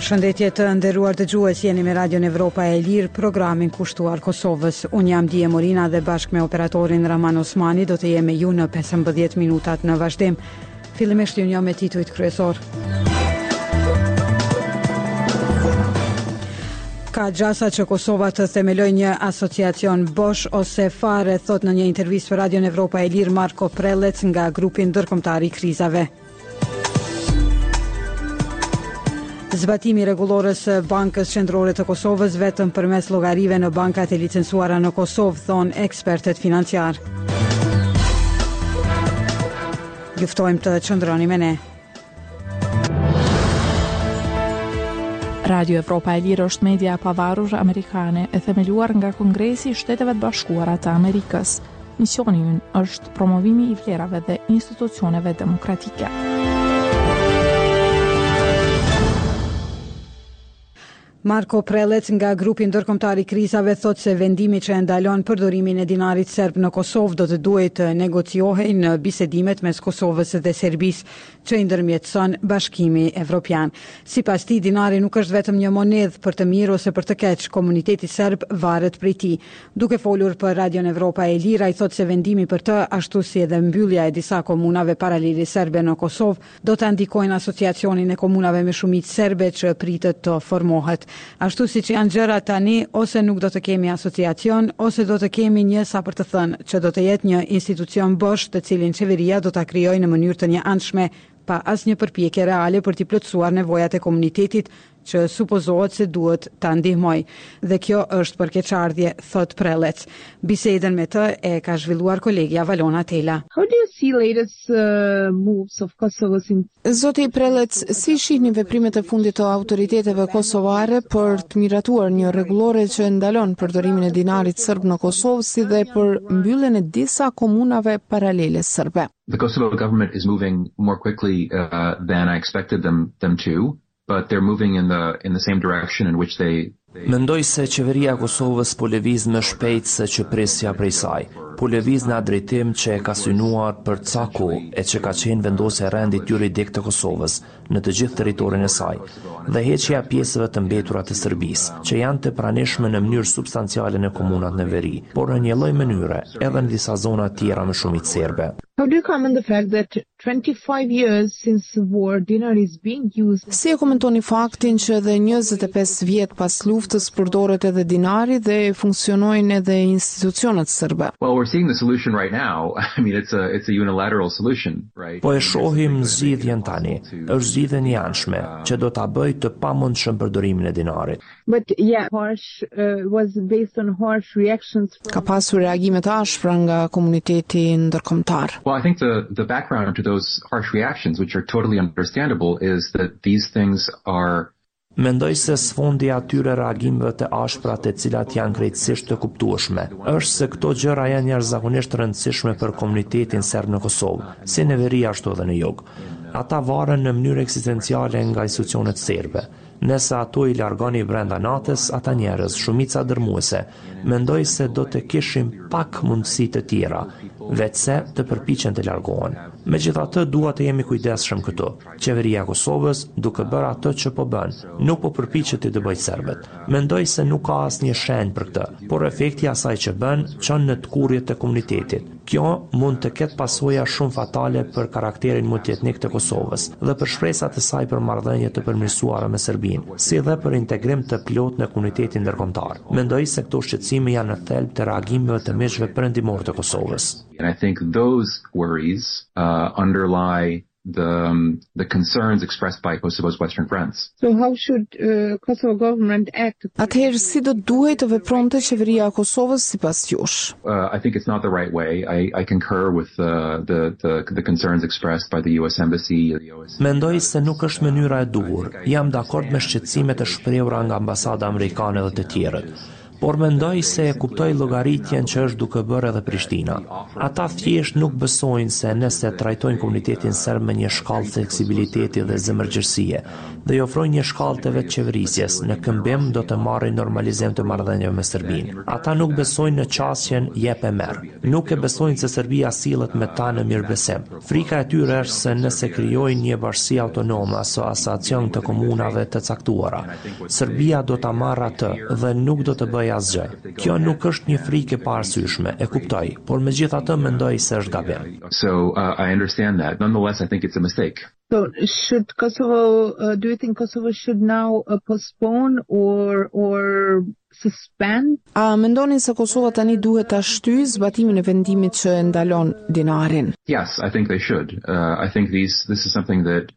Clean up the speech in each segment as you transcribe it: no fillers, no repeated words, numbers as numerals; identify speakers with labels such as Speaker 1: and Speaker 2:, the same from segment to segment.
Speaker 1: Përshëndetje të nderuar dëgjues, jeni me Radion Evropa e Lirë, programin kushtuar Kosovës. Unë jam Dije Morina dhe bashkë me operatorin Raman Osmani do të jem me ju në 15 minutat në vazhdim. Fillimisht ju njoh me titujt kryesor. Ka gjasa që Kosova të themeloj një asociacion bosh ose fare, thot në një intervistë për Radion Evropa e Lirë Marko Prelec nga grupi ndërkombëtar i krizave. Zbatimi rregullorës së Bankës Qendrore të Kosovës vetëm përmes llogarive në bankat e licencuara në Kosovë, thonë ekspertët financiar. Juftojmë të qëndroni me ne.
Speaker 2: Radio Evropa e Lirë është media e pavarur amerikane e themeluar nga Kongresi i Shteteve të Bashkuara të Amerikës. Misioni i ynë është promovimi i vlerave dhe institucioneve demokratike.
Speaker 1: Marko Prelec nga grupi ndërkombëtar i krizave thot se vendimi që ndalon përdorimin e dinarit serb në Kosovë do të duhet të negociohej në bisedimet mes Kosovës dhe Serbisë që i ndërmjetëson Bashkimi Evropian. Sipas tij, dinari nuk është vetëm një monedhë për të mirë ose për të keq, komuniteti serb varet prej tij. Duke folur për Radion Evropa e Lirë, ai thot se vendimi për të, ashtu si edhe mbyllja e disa komunave paralele serbe në Kosovë, do të ndikojnë asociacionin e komunave me shumicë serbe që pritet të formohet. Ashtu si që janë gjëra tani, ose nuk do të kemi asociacion, ose do të kemi një sa për të thënë, që do të jetë një institucion bosh të cilin qeveria do ta krijojë në mënyrë të njëanshme, pa asnjë përpjekje reale për t'i plotësuar nevojat e komunitetit që supozohet se duhet ta ndihmoj. Dhe kjo është përkeqardhje, thot Prelec. Bisedën me të e ka zhvilluar kolegja Valona Tela.
Speaker 3: How do you see latest moves of Kosovo's in...
Speaker 4: Zoti Prelec, si shihni veprimet e fundit të autoriteteve kosovare për të miratuar një rregullore që ndalon përdorimin e dinarit serb në Kosovë, si dhe për mbylljen e disa komunave paralele serbe?
Speaker 5: The Kosovo government is moving more quickly than I expected them to. But they're moving in the same direction in which they
Speaker 6: Mendoj se qeveria e Kosovës po lëviz më shpejt se që presja prej saj. Po lëviz në atë drejtim që e ka synuar për ca kohë e që ka qenë vendosja e rendit juridik të Kosovës në të gjithë territorin e saj dhe heqja pjesëve të mbetura të Serbisë, që janë të pranishme në mënyrë substanciale në komunat në veri, por në një lloj mënyre edhe në disa zona tjera me shumicë serbe.
Speaker 3: How do you comment the fact that 25 years since the war, dinar is being used?
Speaker 4: Si e komentoni faktin që edhe 25 vjet pas luftës përdoret edhe dinari dhe funksionojnë edhe institucionet serbe?
Speaker 5: Well, we're seeing the solution right now. I mean, it's a unilateral solution, right?
Speaker 6: Po e shohim zgjidhjen tani. Është zgjidhje e anshme që do ta bëjë të pamundshëm përdorimin e dinarit.
Speaker 3: But yeah, harsh was based on harsh reactions from...
Speaker 4: Ka pasur reagime të ashpra nga komuniteti ndërkombëtar.
Speaker 5: Well, I think the background to those harsh reactions, which are totally understandable, is that these things are...
Speaker 6: Mendoj se sfondi atyre reagimeve të ashpra të cilat janë krejtësisht të kuptueshme, është se këto gjëra janë jashtëzakonisht rëndësishme për komunitetin serb në Kosovë, si në veri ashtu edhe në jug. Ata varen në mënyrë eksistenciale nga institucionet serbe. Nëse ato i largoni brenda natës, ata njerëz, shumica dërmuese, mendoj se do të kishim pak mundësi të tjera, vetëse të përpiqen të largohen. Megjithatë, dua të jemi kujdesshëm këtu. Qeveria e Kosovës, duke bërë atë që po bën, nuk po përpiqet të dëbojë serbët. Mendoj se nuk ka asnjë shenjë për këtë, por efekti i asaj që bën çon në tkurrje të komunitetit. Kjo mund të ketë pasoja shumë fatale për karakterin multietnik të Kosovës dhe për shpresat e saj për marrëdhënie të përmirësuara me Serbinë, si dhe për integrim të plot në komunitetin ndërkombëtar. Mendoj se këto shqetësime janë në thelb të reagimeve të meshëve perëndimor të Kosovës.
Speaker 5: And I think those worries underlie the concerns expressed by Kosovo's Western friends.
Speaker 3: So how should Kosovo government act?
Speaker 4: Atëherë si do duhet të vepronte qeveria e Kosovës sipas jush?
Speaker 5: I think it's not the right way. I concur with the concerns expressed by the US Embassy.
Speaker 6: Mendoj se nuk është mënyra e duhur. Jam dakord me shqetësimet e shprehura nga ambasada amerikane dhe të tjerët. por mendoj se e kuptoj llogaritjen që është duke bërë edhe Prishtina. Ata thjesht nuk besojnë se nëse trajtojnë komunitetin serb me një shkallë fleksibiliteti dhe zemërgjërsie dhe i ofrojnë një shkallë të vetë qeverisjes, në këmbim do të marrin normalizim të marrëdhënieve me Serbinë. Ata nuk besojnë në qasjen jep e merr. Nuk e besojnë se Serbia sillet me ta në mirëbesim. Frika e tyre është se nëse krijojnë një bashkësi autonome ose asociacion të komunave të caktuara, Serbia do ta marrë atë dhe nuk do të bëjë asgjë. Kjo nuk është një frikë e paarsyeshme, e kuptoj, por megjithatë mendoj se është gabim.
Speaker 5: So I understand that. Nonetheless, I think it's a mistake.
Speaker 3: So should Kosovo, do you think Kosovo should now postpone or suspend?
Speaker 4: A mendoni se Kosova tani duhet ta shtyjë zbatimin e vendimit që e ndalon dinarin?
Speaker 5: Yes, I think they should. I think this is something that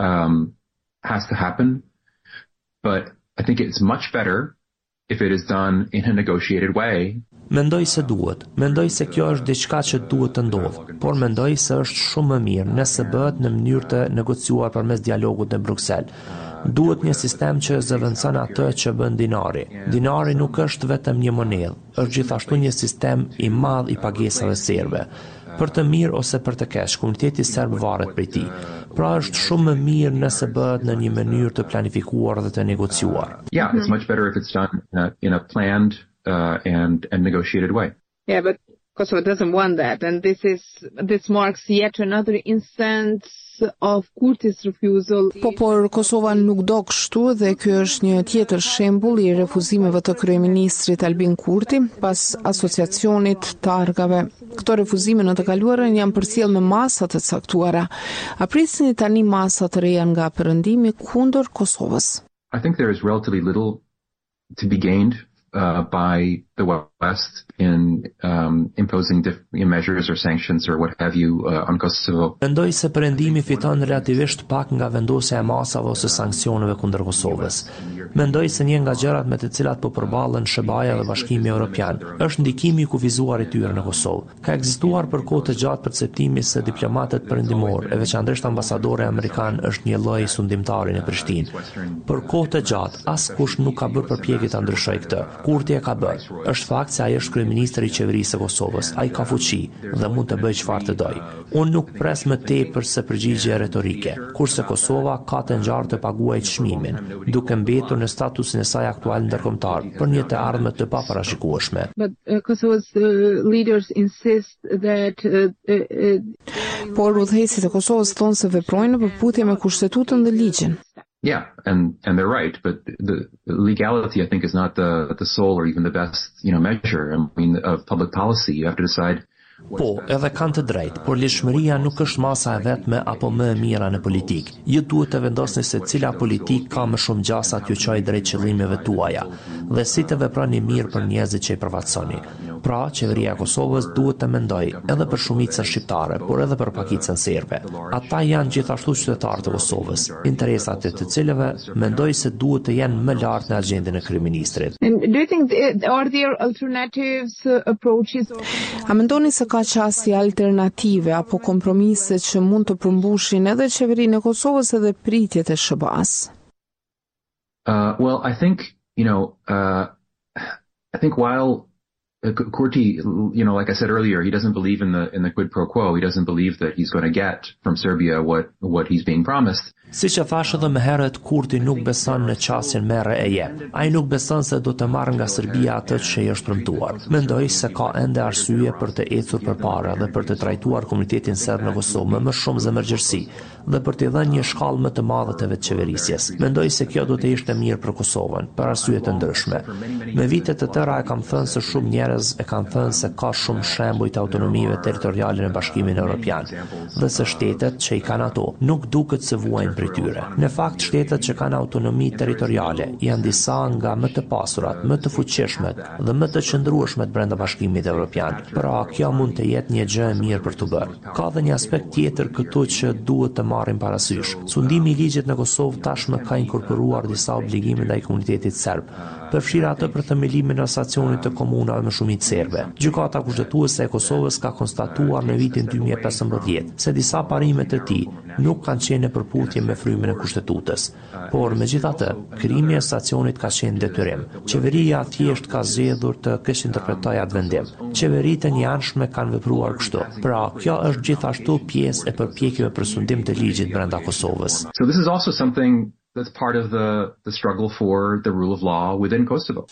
Speaker 5: has to happen, but I think it's much better if it is done in a negotiated way.
Speaker 6: Mendoj se duhet. Mendoj se kjo është diçka që duhet të ndodhë, por mendoj se është shumë më mirë nëse bëhet në mënyrë të negociuar përmes dialogut në Bruksel. Duhet një sistem që zëvendëson atë që bën dinari. Dinari nuk është vetëm një monedhë, është gjithashtu një sistem i madh i pagesave serbe. Për të mirë ose për të keq, komuniteti serb varet prej tij. Pra është shumë më mirë nëse bëhet në një mënyrë të planifikuar dhe të negociuar.
Speaker 5: Yeah, it's much better if it's done in a planned and negotiated way.
Speaker 3: Yeah, but Kosovo doesn't want that, and this marks yet another instance of Kurti's refusal.
Speaker 4: Por Kosova nuk do kështu dhe ky është një tjetër shembull i refuzimeve të kryeministrit Albin Kurti pas asociacionit të Argave. Këto refuzime në të kaluarën janë përcjell me masa të caktuara. A prisni tani masa të reja nga perëndimi kundër Kosovës?
Speaker 5: I think there is relatively little to be gained by the West in imposing measures or sanctions or what have you on Kosovo.
Speaker 6: Mendoj se perëndimi fiton relativisht pak nga vendosja e masave ose sanksioneve kundër Kosovës. Mendoj se një nga gjërat me të cilat po përballen SHBA-ja dhe Bashkimi Evropian është ndikimi i kufizuar i tyre në Kosovë. Ka ekzistuar për kohë të gjatë perceptimi se diplomatët perëndimor, e veçanërisht ambasadori amerikan, është një lloj sundimtari në Prishtinë. Për kohë të gjatë askush nuk ka bërë përpjekje ta ndryshojë këtë. Kurti e ka bërë. Është fakt se ai është kryeministri i qeverisë së Kosovës. Ai ka fuqi dhe mund të bëjë çfarë të dojë. Unë nuk pres më tepër se përgjigje retorike, kurse Kosova ka të ngjarë të paguajë çmimin, duke mbetur në statusin e saj aktual ndërkombëtar për një të ardhme të paparashikueshme.
Speaker 3: But Kosovo's leaders insist that
Speaker 4: Por udhëheqësit e Kosovës thonë se veprojnë në përputhje me kushtetutën dhe ligjin.
Speaker 5: Yeah, and they're right, but the legality I think is not the sole or even the best, measure. I mean, of public policy. You have to decide.
Speaker 6: Po, edhe kanë të drejtë, por ligjshmëria nuk është masa e vetme apo më e mira në politikë. Ju duhet të vendosni se cila politikë ka më shumë gjasa t'ju çojë drejt qëllimeve tuaja dhe si të veproni mirë për njerëzit që i përfaqësoni. Pra, qeveria e Kosovës duhet të mendojë edhe për shumicën shqiptare, por edhe për pakicën serbe. Ata janë gjithashtu qytetarë të Kosovës, interesat e të cilëve mendoj se duhet të jenë më lart në agjendën e kryeministrit.
Speaker 3: And do you think are there alternatives approaches?
Speaker 4: A mendoni se ka qasje alternative apo kompromise që mund të përmbushin edhe qeverinë e Kosovës edhe pritjet e SHBA-s?
Speaker 5: Well, I think, I think while Kurti, like I said earlier, he doesn't believe in the quid pro quo. He doesn't believe that he's going to get from Serbia what he's being promised.
Speaker 6: Siç e thash edhe më herët, Kurti nuk beson në qasjen merre e jep. Ai nuk beson se do të marrë nga Serbia atë që i është premtuar. Mendoj se ka ende arsye për të ecur përpara dhe për të trajtuar komunitetin serb në Kosovë me më shumë zemërgjërsi dhe për t'i dhënë një shkallë më të madhe të vetëqeverisjes. Mendoj se kjo do të ishte mirë për Kosovën, për arsye të ndryshme. Me vite të tëra e kam thënë se shumë njerëz e kanë thënë se ka shumë shembuj të autonomive territoriale në Bashkimin Evropian dhe se shtetet që i kanë ato nuk duket se vuajnë prej tyre. Në fakt, shtetet që kanë autonomi territoriale janë disa nga më të pasurat, më të fuqishmet dhe më të qëndrueshmet brenda Bashkimit Evropian. Pra, kjo mund të jetë një gjë e mirë për të bërë. Ka dhe një aspekt tjetër këtu që duhet të marrim parasysh. Sundimi i ligjit në Kosovë tashmë ka inkorporuar disa obligime ndaj komunitetit serb, përfshirë atë për themelimin e asociacionit të komunave më shumicë serbe. Gjykata kushtetuese e Kosovës ka konstatuar në vitin 2015 se disa parimet e tij nuk kanë qenë në përputhje me frymin e kushtetutës. Por megjithatë, krijimi i stacionit ka qenë detyrim. Qeveria thjesht ka zgjedhur të keq interpretojë atë vendim. Qeveritë e njanshme kanë vepruar kështu. Pra, kjo është gjithashtu pjesë e përpjekjeve për sundim të ligjit brenda Kosovës.
Speaker 5: So this is also something that's part of the struggle for the rule of law within Kosovo.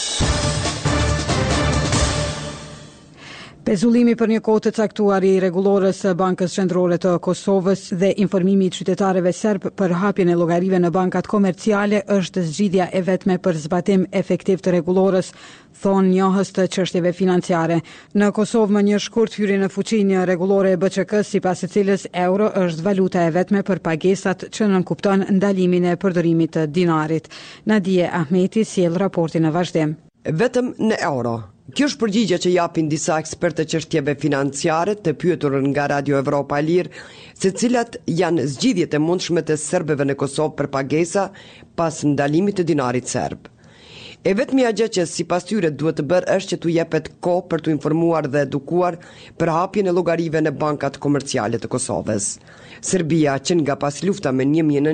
Speaker 1: Pezullimi për një kohë të caktuar i rregullores së Bankës Qendrore të Kosovës dhe informimi i qytetarëve serb për hapjen e llogarive në bankat komerciale është zgjidhja e vetme për zbatim efektiv të rregullores, thonë njohës të çështjeve financiare. Në Kosovë më një shkurt hyri në fuqi një rregullore e BÇK-s sipas së cilës euro është valuta e vetme për pagesat që nënkupton ndalimin e përdorimit të dinarit. Nadije Ahmeti sjell raportin në vazhdim.
Speaker 7: Vetëm në euro. Kjo është përgjigje që japin disa ekspertë të çështjeve financiare të pyetur nga Radio Evropa e Lirë, se cilat janë zgjidhjet e mundshme të serbëve në Kosovë për pagesa pas ndalimit të dinarit serb. E vetmja gjë që sipas tyre duhet të bërë është që t'u jepet kohë për t'u informuar dhe edukuar për hapjen e llogarive në bankat komerciale të Kosovës. Serbia, që nga pas lufta me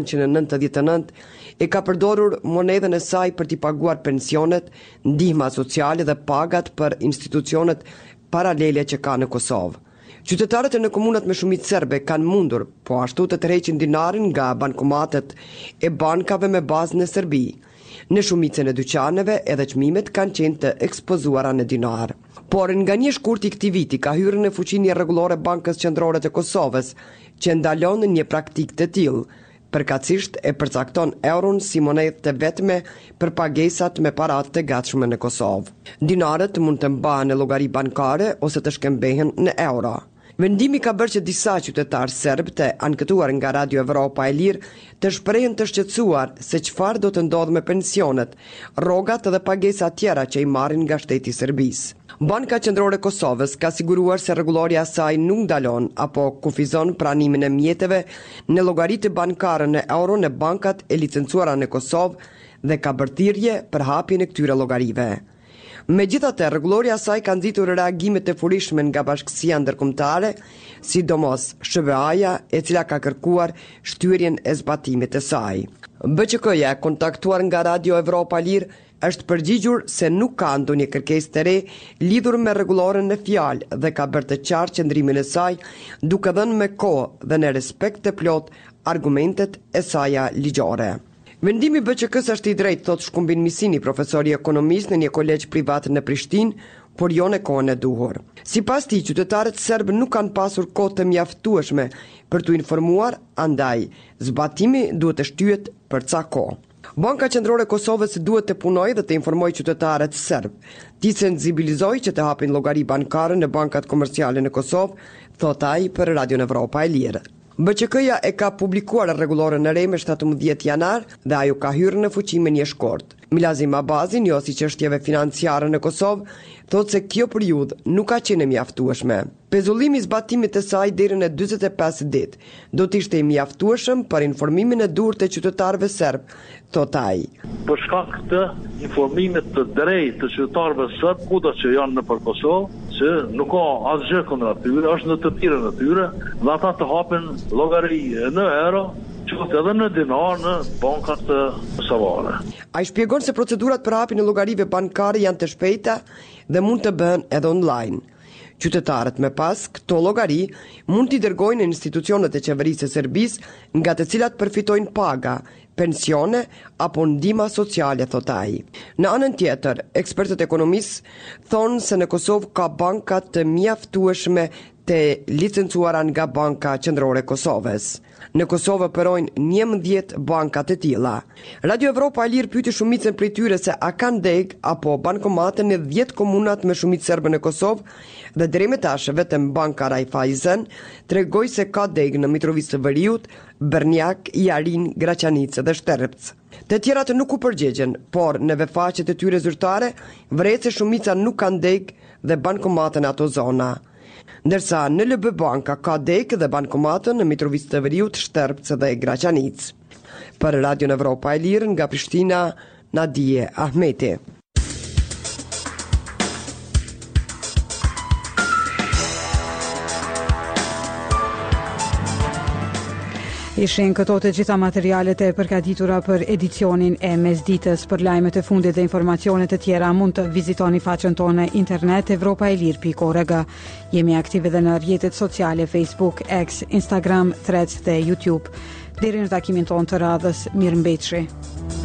Speaker 7: 1999 e ka përdorur monedhën e saj për t'i paguar pensionet, ndihma sociale dhe pagat për institucionet paralele që ka në Kosovë. Qytetarët në komunat me shumicë serbe kanë mundur, po ashtu të tërheqin dinarin nga bankomatet e bankave me bazë në Serbi. Në shumicën e dyqaneve edhe çmimet kanë qenë të ekspozuara në dinar. Por nga një shkurt i këtij viti ka hyrë në fuqi një rregullore Bankës Qendrore të Kosovës, që ndalon një praktikë të tillë. Përkatësisht e përcakton euron si monedhë të vetme për pagesat me paratë të gatshme në Kosovë. Dinarët mund të mbahen në llogari bankare ose të shkëmbehen në euro. Vendimi ka bërë që disa qytetarë serb të ankëtuar nga Radio Evropa e Lirë të shprehen të shqetësuar se çfarë do të ndodhë me pensionet, rrogat dhe pagesa tjera që i marrin nga shteti i Serbisë. Banka Qendrore e Kosovës ka siguruar se rregulloria e saj nuk ndalon apo kufizon pranimin e mjeteve në llogaritë bankare në euro në bankat e licencuara në Kosovë dhe ka bërë thirrje për hapjen e këtyre llogarive. Megjithatë, rregulloria e saj ka nxitur reagime të furishme nga bashkësia ndërkombëtare, sidomos SBA-ja, e cila ka kërkuar shtyrjen e zbatimit të saj. BÇK-ja, kontaktuar nga Radio Evropa e Lirë, është përgjigjur se nuk ka ndonjë kërkesë të re lidhur me rregulloren në fjalë dhe ka bërë të qartë qëndrimin e saj, duke dhënë me kohë dhe në respekt të plot argumentet e saj ligjore. Vendimi i BÇK-s është i drejtë, thot Shkumbin Misini, profesor i ekonomisë në një kolegj privat në Prishtinë, por jo në kohën e duhur. Sipas tij, qytetarët serb nuk kanë pasur kohë të mjaftueshme për t'u informuar, andaj zbatimi duhet të shtyhet për ca kohë. Banka Qendrore e Kosovës duhet të punojë dhe të informojë qytetarët serb, të sensibilizojë që të hapin llogari bankare në bankat komerciale në Kosovë, thot ai për Radio Evropa e Lirë. BÇK-ja e ka publikuar rregulloren e re me 17 janar dhe ajo ka hyrë në fuqi me një shkort. Milazim Abazi, njohësi çështjeve financiare në Kosovë, thotë se kjo periudhë nuk ka qenë mjaftueshme. Pezullimi i zbatimit të saj deri në 45 ditë do të ishte i mjaftueshëm për informimin e duhur të qytetarëve serb, thot ai.
Speaker 8: Për shkak të informimit të drejtë të qytetarëve serb kudo që janë nëpër Kosovë, që nuk ka asgjë kundër atyre, është në të tjerën e tyre, dhe ata të hapen llogari në euro, qoftë edhe në dinar në bankat kosovare.
Speaker 7: Ai shpjegon se procedurat për hapjen e llogarive bankare janë të shpejta dhe mund të bëhen edhe online. Qytetarët me pas këto llogari mund t'i dërgojnë në institucionet e qeverisë së Serbisë, nga të cilat përfitojnë paga, pensione apo ndihma sociale, thot ai. Në anën tjetër, ekspertët ekonomisë thonë se në Kosovë ka banka të mjaftueshme të licencuara nga Banka Qendrore e Kosovës. Në Kosovë operojnë 11 banka të tilla. Radio Evropa e Lirë pyeti shumicën prej tyre se a kanë deg apo bankomate në 10 komunat me shumicë serbe në Kosovë dhe deri më tash vetëm Banka Raiffeisen tregoi se ka deg në Mitrovicë të Veriut, Brnjak, Jarin, Graçanicë dhe Shterpc. Të tjerat nuk u përgjigjen, por në faqet e tyre zyrtare vret se shumica nuk kanë deg dhe bankomate në ato zona. Ndërsa në LB Banka ka deg dhe bankomatën në Mitrovicë të Veriut, Shterpc dhe Graçanicë. Për Radio Evropa e Lirë nga Prishtina, Nadije Ahmeti.
Speaker 1: Ishin këto të gjitha materialet e përgatitura për edicionin e mesditës. Për lajmet e fundit dhe informacionet e tjera mund të vizitoni faqen tonë internet evropailir.org. Jemi aktive dhe në rrjetet sociale Facebook, X, Instagram, Threads dhe YouTube. Deri në takimin tonë të radhës, mirëmbëjtje.